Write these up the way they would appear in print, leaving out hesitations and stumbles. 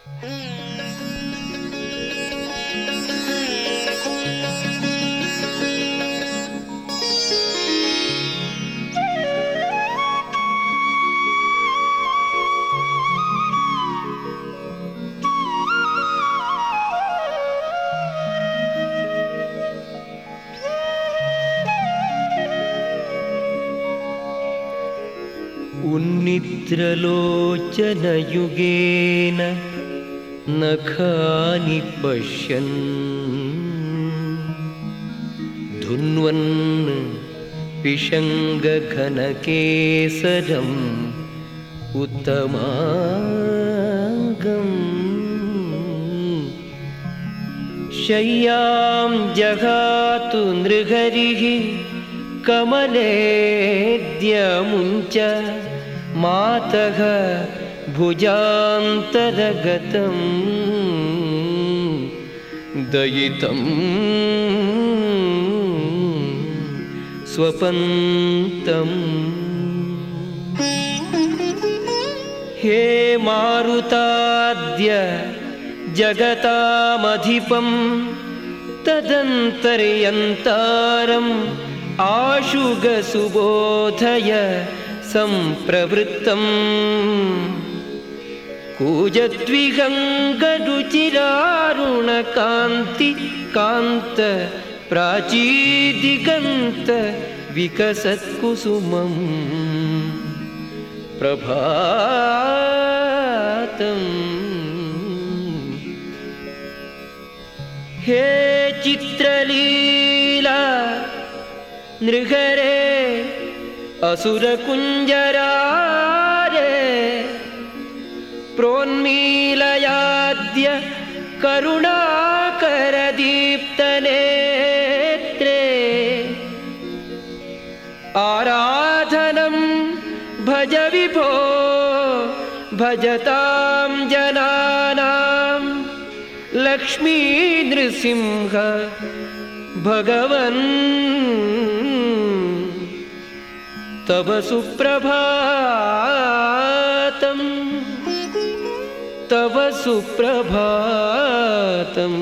उन्निद्रलोचनयुगेन नखानि पश्यन् धुन्वन् पिशङ्गघनकेसरम् उत्तमाङ्गम् शय्यां जगातु नृहरिः कमलेद्यमुञ्च मातः भुजान्तरगतं दयितं स्वपन्तम् हे मारुताद्य जगतामधिपं तदन्तर्यन्तारम् आशुगसुबोधय संप्रवृत्तम् कूजद्विगङ्गरुचिरारुणकान्ति कान्त प्राचीदिगन्त विकसत्कुसुमम् प्रभातम् हे चित्रलीला नृहरे असुरकुञ्जरारे प्रोन्मीलयाद्य करुणाकरदीप्तनेत्रे आराधनं भज विभो भजतां जनानां लक्ष्मी नृसिंह भगवन् तव सुप्रभातम् तव सुप्रभातम्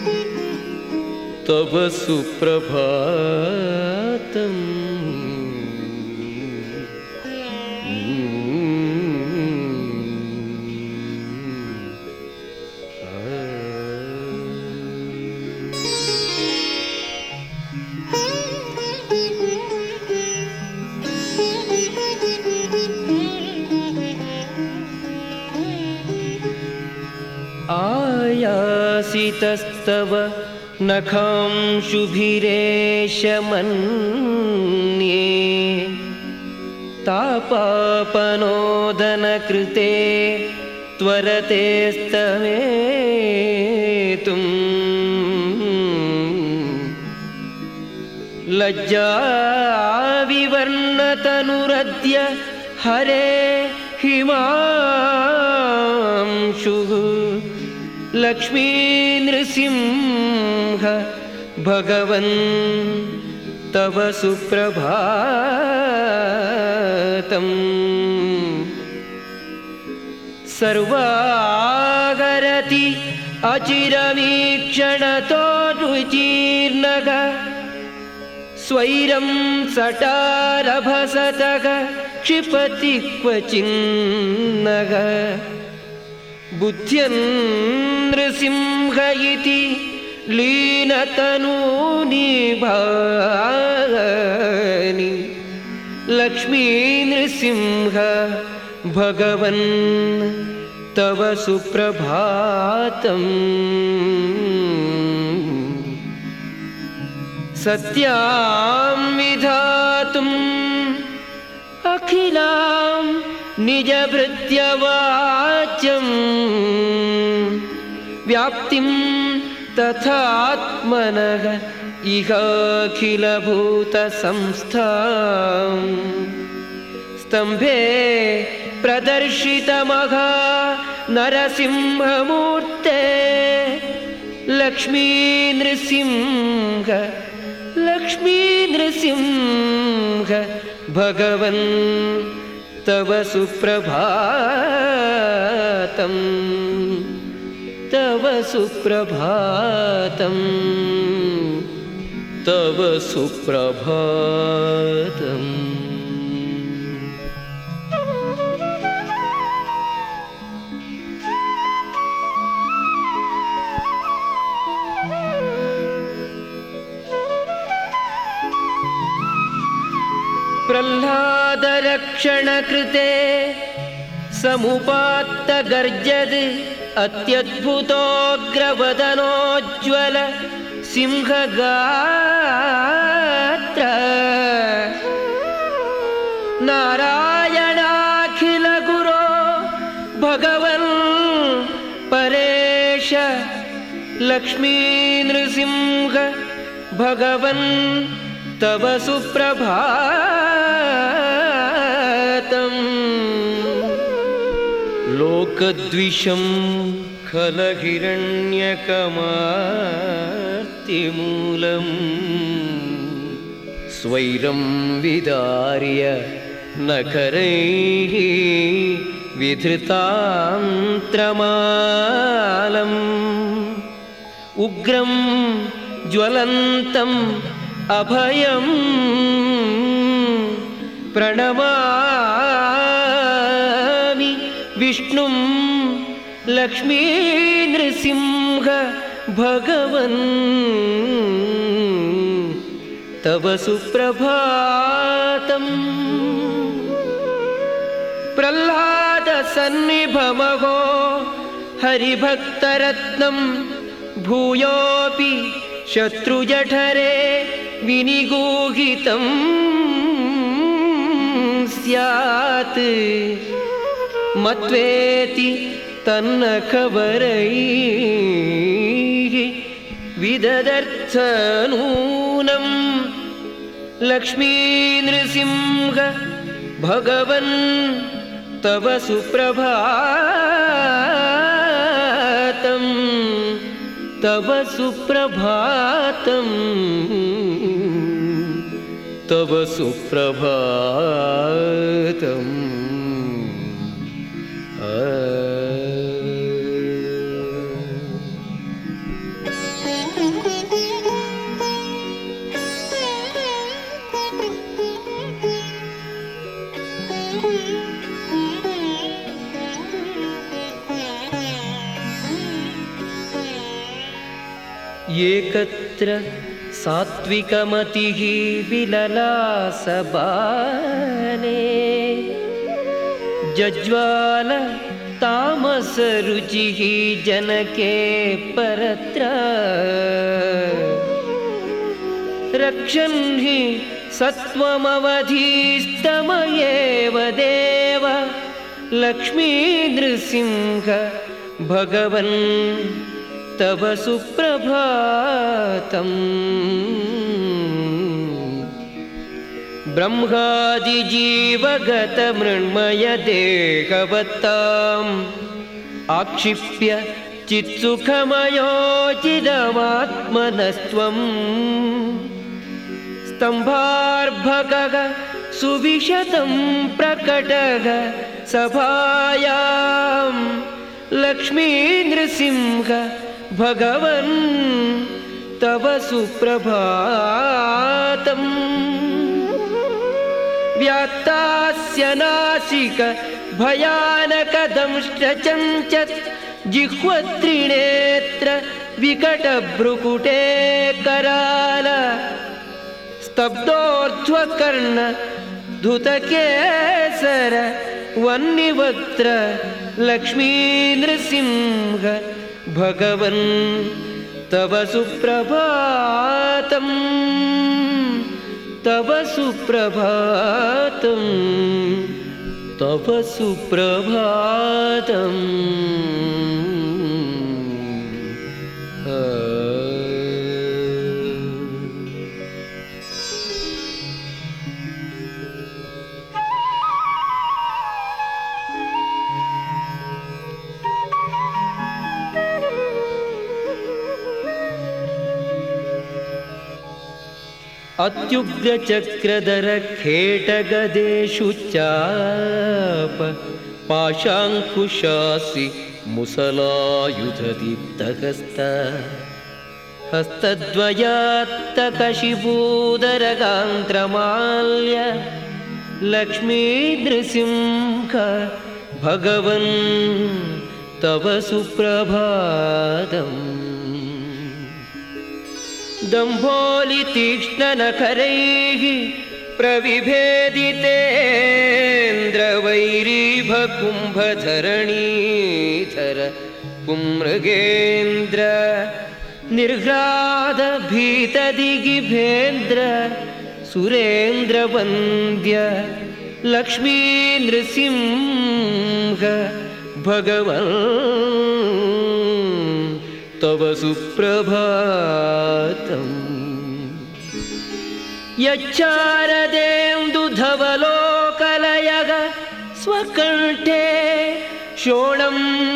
तव सुप्रभातम् आयासितस्तव नखांशुभिरेशमन्ये तापापनोदनकृते त्वरतेस्तमेतुम् लज्जाविवर्णतनुरद्य हरे हिमांशुः लक्ष्मी नृसिंह भगवन् तव सुप्रभातम् सर्वागरति अचिरमीक्षणतो रुचिर्नग स्वैरं सटारभसतः क्षिपति क्वचिन्नग बुद्ध्यन् इति लीनतनूनि भानि लक्ष्मी नृसिंह भगवन् तव सुप्रभातम् सत्यां विधातुम् अखिलां निजभृत्यवाच्यम् व्याप्तिं तथात्मनः इहाखिलभूतसंस्थां स्तम्भे प्रदर्शितमघा नरसिंहमूर्ते लक्ष्मी नृसिंह भगवन् तव सुप्रभातम् तव सुप्रभातम् तव सुप्रभातम् प्रह्लादरक्षणकृते समुपात्तगर्जद् अत्यद्भुतोऽग्रवदनोज्ज्वल सिंहगात्र नारायणाखिलगुरो भगवन् परेश लक्ष्मीनृसिंह भगवन् तव सुप्रभातम् लोकद्विषं खलहिरण्यकमार्तिमूलम् स्वैरं विदार्य नखरैः विधृतान्त्रमालम् उग्रं ज्वलन्तम् अभयं प्रणमामि विष्णुं लक्ष्मीनृसिंह भगवन् तव सुप्रभातम् प्रह्लादसन्निभमहो हरिभक्तरत्नं भूयोऽपि शत्रुजठरे विनिगूहितं स्यात् मत्वेति तन्नखवरैः विददर्थ नूनं लक्ष्मीनृसिंह भगवन् तव सुप्रभातम् तव सुप्रभातम् तव सुप्रभातम् एकत्र सात्विकमतिः विललासबाणे जज्वाल तामसरुचिः जनके परत्र रक्षन् हि सत्वमवधीस्तमयेव देव लक्ष्मीनृसिंह भगवन् तव सुप्रभातम् ब्रह्मादिजीवगतमृण्मयदेहवत्ताम् आक्षिप्य चित्सुखमयोचिदमात्मनस्त्वम् स्तम्भार्भकः सुविशतं प्रकटः सभायां लक्ष्मीनृसिंह भगवन् तव सुप्रभातम् व्यात्तास्य नासिक भयानकदंष्ट्रचञ्चत् जिह्वत्रिनेत्र विकटभ्रुकुटे कराल स्तब्धोर्ध्वकर्ण धुतकेसर वह्निवक्त्र लक्ष्मीनृसिंह भगवन् तव सुप्रभातम् तव सुप्रभातम् तव सुप्रभातम् अत्युग्रचक्रधर खेटगदेषु चाप पाशाङ्कुशासि मुसलायुधदीप्तहस्त हस्तद्वयात्तकशिपूदरगान्त्रमाल्य लक्ष्मीनृसिंह भगवन् तव सुप्रभातम्। दम्भोलितीक्ष्णनखरैः प्रविभेदितेन्द्रवैरीभकुम्भधरणीधर पुमृगेन्द्र निर्घ्रादभीतदिगिभेन्द्र सुरेन्द्रवन्द्य लक्ष्मीनृसिंह भगवन् तव सुप्रभातम्। यच्चारदेन्दुधवलोकलयः स्वकण्ठे शोणं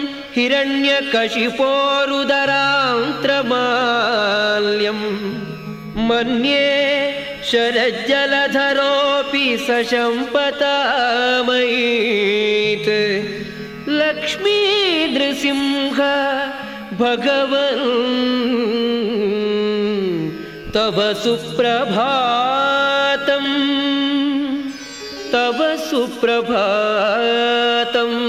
हिरण्यकशिपोरुदरान्त्रमाल्यं मन्ये शरज्जलधरोऽपि सशम्पतामयीत् लक्ष्मीनृसिंह भगवन् तव सुप्रभातम् तव सुप्रभातम्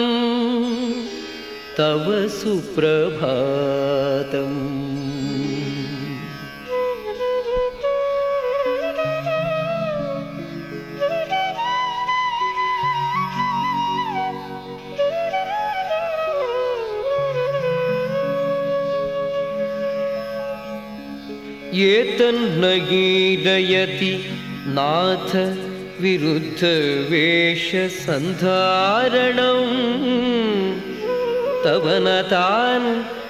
तव सुप्रभातम्। एतन्नगीरयति नाथ विरुद्धवेषसन्धारणं तव न तान्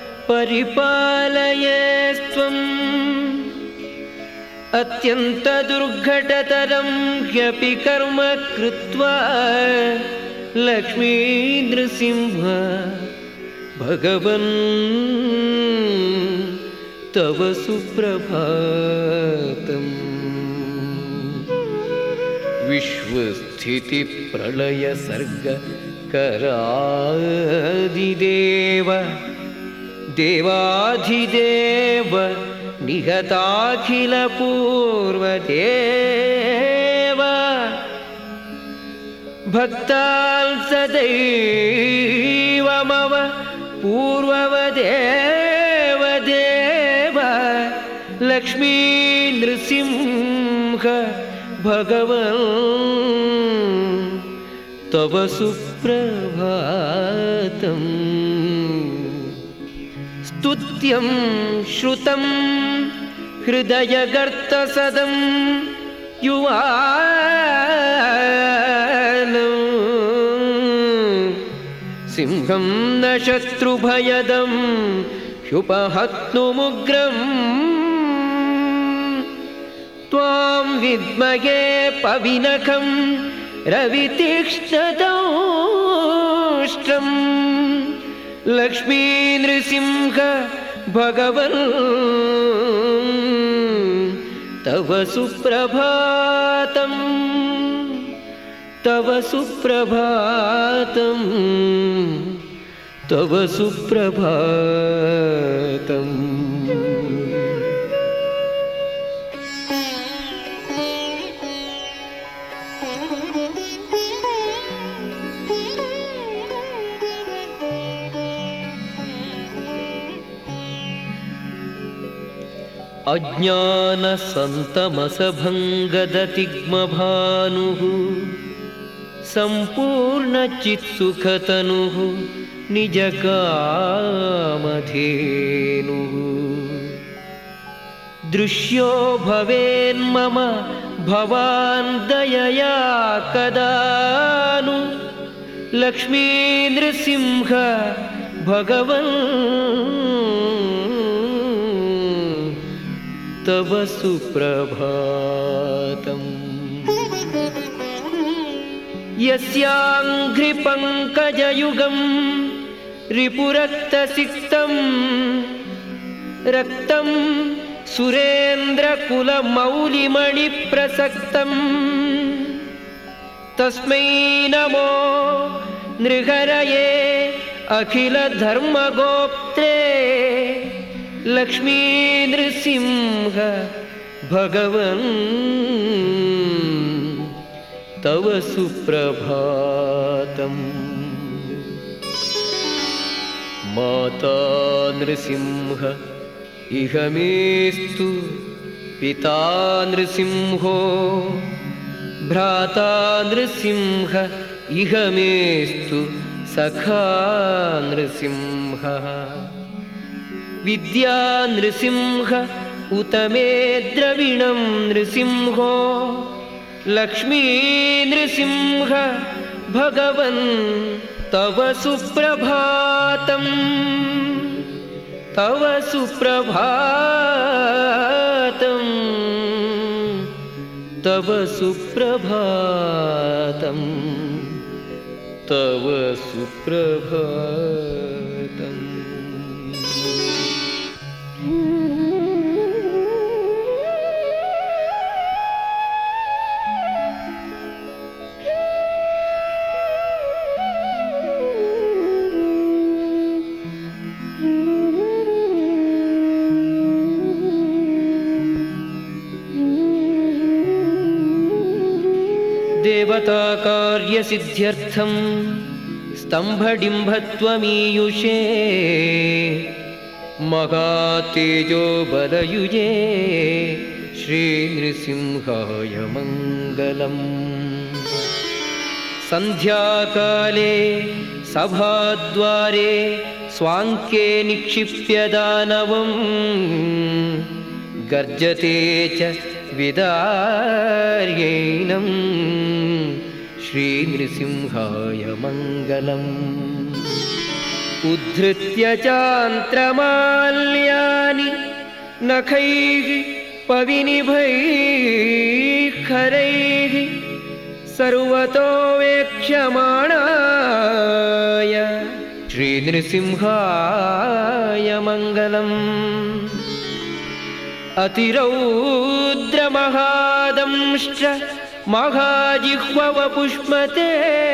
परिपालयेस्त्वम्। अत्यन्तदुर्घटतरं ह्यपि कर्म कृत्वा लक्ष्मीनृसिंह भगवन् तव सुप्रभातम्। विश्वस्थितिप्रलयसर्गकरादिदेव देवाधिदेव निहताखिलपूर्वदेव भक्ताल् सदैवमव पूर्ववदेव देव लक्ष्मीनृसिंह भगवन् तव सुप्रभातम्। स्तुत्यं श्रुतं हृदयगर्तसदं युवानं सिंहं न शत्रुभयदं ह्युपहत्नुमुग्रम् त्वां विद्महे पविनखं रवितीक्ष्णदंष्ट्रम् लक्ष्मीनृसिंह भगवन् तव सुप्रभातम् तव सुप्रभातम् तव सुप्रभातम्। अज्ञानसन्तमसभङ्गदतिग्मभानुः सम्पूर्णचित्सुखतनुः निजकामधेनुः दृश्यो भवेन्मम भवान् दयया कदानु लक्ष्मीनृसिंह भगवन् तव सुप्रभातम्। यस्याङ्घ्रिपङ्कजयुगं रिपुरक्तसिक्तं रक्तं सुरेन्द्रकुलमौलिमणिप्रसक्तं तस्मै नमो नृहरये अखिलधर्मगोप्त्रे लक्ष्मी नृसिंह भगवन् तव सुप्रभातम्। माता नृसिंह इह मेस्तु पिता नृसिंहो भ्राता नृसिंह इह मेस्तु सखा नृसिंहः। विद्या नृसिंह उत मे द्रविणं नृसिंहो लक्ष्मी नृसिंह भगवन् तव सुप्रभातम् तव सुप्रभातम् तव सुप्रभातम् तव सुप्रभातम्। देवता कार्यसिद्ध्यर्थं स्तम्भडिम्भत्वमीयुषे महातेजो बलयुजे श्रीनृसिंहाय मङ्गलम्। सन्ध्याकाले सभाद्वारे स्वाङ्के निक्षिप्य दानवं गर्जते च विदार्यैनं श्रीनृसिंहाय मङ्गलम्। उद्धृत्य चान्त्रमाल्यानि नखैः पविनिभैः खरैः सर्वतो वेक्ष्यमाणाय श्रीनृसिंहाय मङ्गलम्। अतिरौद्रमहादंश्च महाजिह्ववपुष्मते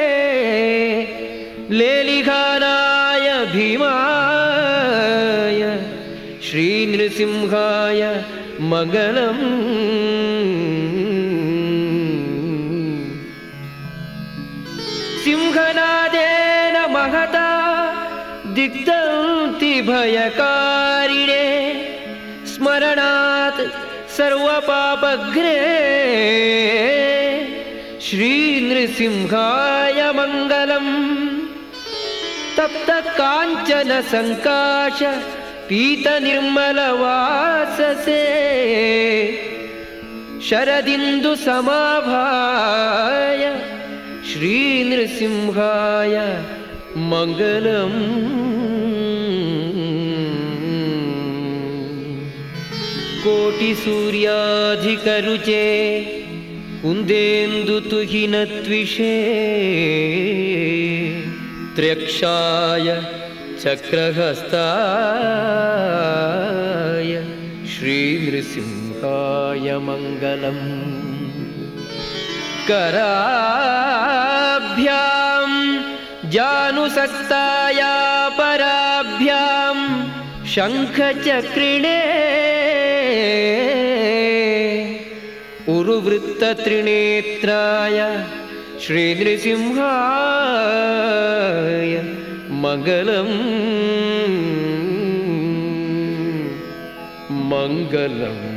लेलिघानाय भीमाय श्रीनृसिंहाय मङ्गलम्। सिंहनादेन महता दिग्दन्ति भयकारिणे स्मरणात् सर्वपापघ्ने श्रीनृसिंहाय मङ्गलम्। तप्तकाञ्चन सङ्काश पीतनिर्मलवाससे शरदिन्दुसमाभाय श्रीनृसिंहाय मङ्गलम्। कोटिसूर्याधिकरुचे कुन्देन्दुतुहिनत्विषे त्र्यक्षाय चक्रहस्ताय श्रीनृसिंहाय मङ्गलम्। कराभ्यां जानुसक्ताय पराभ्यां शङ्खचक्रिणे उरुवृत्तत्रिनेत्राय श्रीनृसिंहाय मङ्गलम्। मङ्गलम्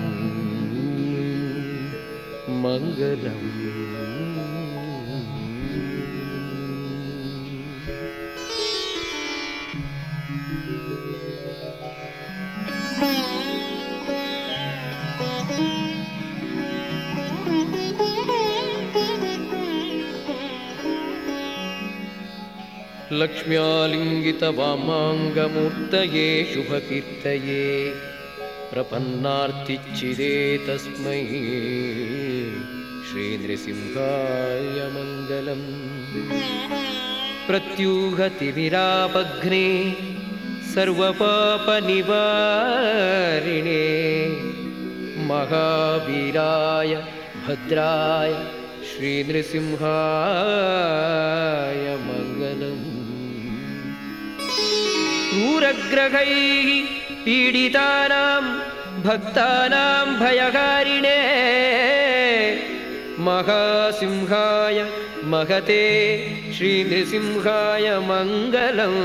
मङ्गलम्। लक्ष्म्यालिङ्गितवामाङ्गमूर्तये शुभकीर्तये प्रपन्नार्तिच्चिदे तस्मै श्रीनृसिंहाय मङ्गलम्। प्रत्यूहतिमिरापघ्ने सर्वपापनिवारिणे महावीराय भद्राय श्रीनृसिंहाय मङ्गलम्। मङ्गलम् क्रूरग्रहैः पीडितानां भक्तानां भयकारिणे महासिंहाय महते श्रीनृसिंहाय मङ्गलम्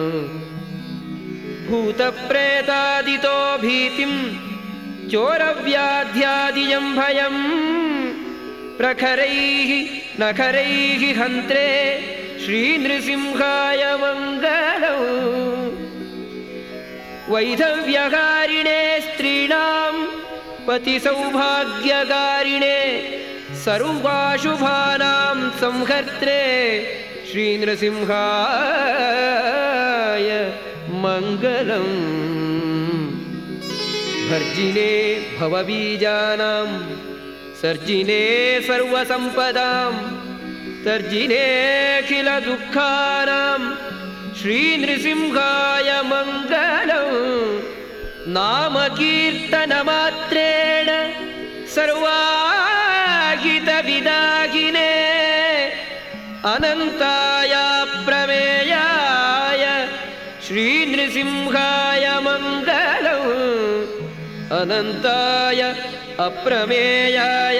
भूतप्रेतादितो भीतिं चोरव्याध्यादिजं भयम् प्रखरैः नखरैः हन्त्रे श्रीनृसिंहाय मङ्गलम् वैधव्यकारिणे स्त्रीणां पतिसौभाग्यकारिणे सर्वाशुभानां संहर्त्रे श्रीनृसिंहाय मङ्गलम् भर्जिने भवबीजानां सर्जिने सर्वसम्पदां तर्जिनेऽखिलदुःखानां श्रीनृसिंहाय मङ्गलम् नामकीर्तनमात्रेण सर्वाहितविदागिने अनन्ताय प्रमेयाय श्रीनृसिंहाय मङ्गलम् अनन्ताय अप्रमेयाय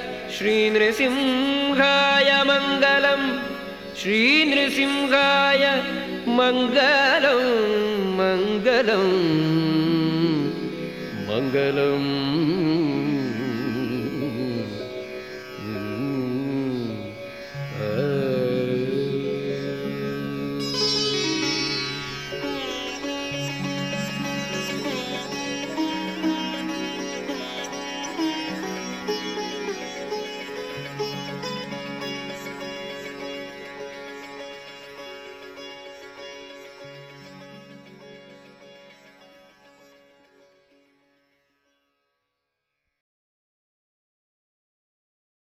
श्रीनृसिंहाय मङ्गलम् श्रीनृसिंहाय मङ्गलम् मङ्गलम् मङ्गलम्